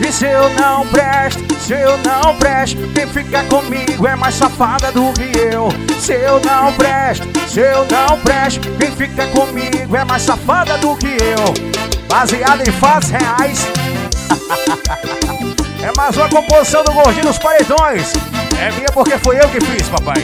E se eu não presto, se eu não presto, quem fica comigo é mais safada do que eu. Se eu não presto, se eu não presto, quem fica comigo é mais safada do que eu. Baseado em fatos reais. É mais uma composição do Gordinho dos Paredões. É minha porque foi eu que fiz, papai.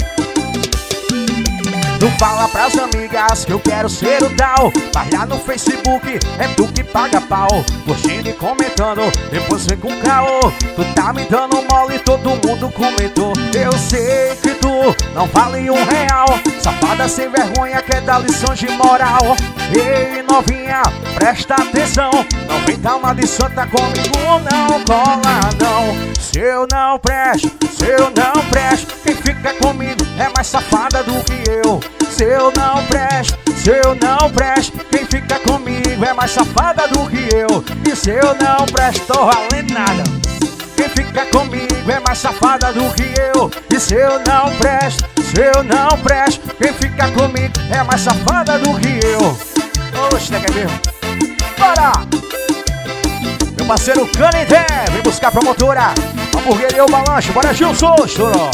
Não fala pras amigas que eu quero ser o tal, mas lá no Facebook é tu que paga pau. Curtindo e comentando, depois vem com caô. Tu tá me dando mole e todo mundo comentou. Eu sei que tu não vale R$1. Safada sem vergonha quer dar lição de moral. Ei novinha, presta atenção, não vem dar uma de santa comigo, não cola não. Se eu não presto, se eu não presto, quem fica comigo é mais safada do que eu. Se eu não presto, se eu não presto, quem fica comigo é mais safada do que eu. E se eu não presto, tô valendo nada. Quem fica comigo é mais safada do que eu. E se eu não presto, se eu não presto, quem fica comigo é mais safada do que eu. Oxe, né, quer ver? Bora! Meu parceiro Canindé, vem buscar a promotora Hamburgueria o Balanço, bora Gilson, estourou.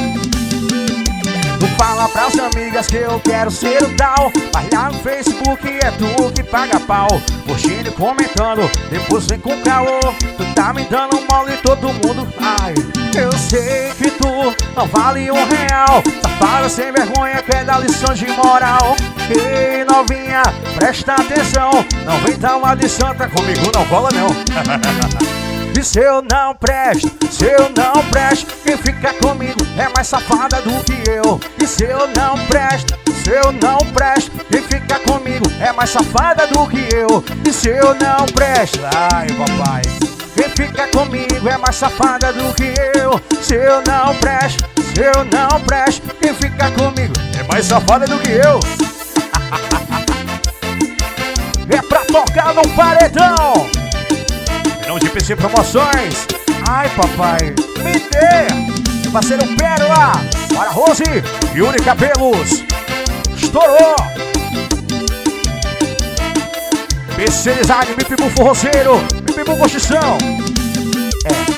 Tu fala pras amigas que eu quero ser o tal, mas lá no Facebook é tu que paga pau. Curtindo e comentando, depois vem com caô. Tu tá me dando mole e todo mundo ai. Eu sei que tu não vale R$1. Safada sem vergonha quer dar lição de moral. Ei novinha, presta atenção, não vem dar uma de santa comigo, não cola não. E se eu não presto, se eu não presto, quem fica comigo é mais safada do que eu. E se eu não presto, se eu não presto, quem fica comigo é mais safada do que eu. E se eu não presto, ai papai, quem fica comigo é mais safada do que eu. Se eu não presto, se eu não presto, quem fica comigo é mais safada do que eu. É pra tocar no paredão. Não de PC Promoções. Ai papai, me dê. Meu parceiro Pérola, para Rose e Yuri Cabelos. Estourou. PC Design, Mipibu Forroceiro, Mipibu Construção. É.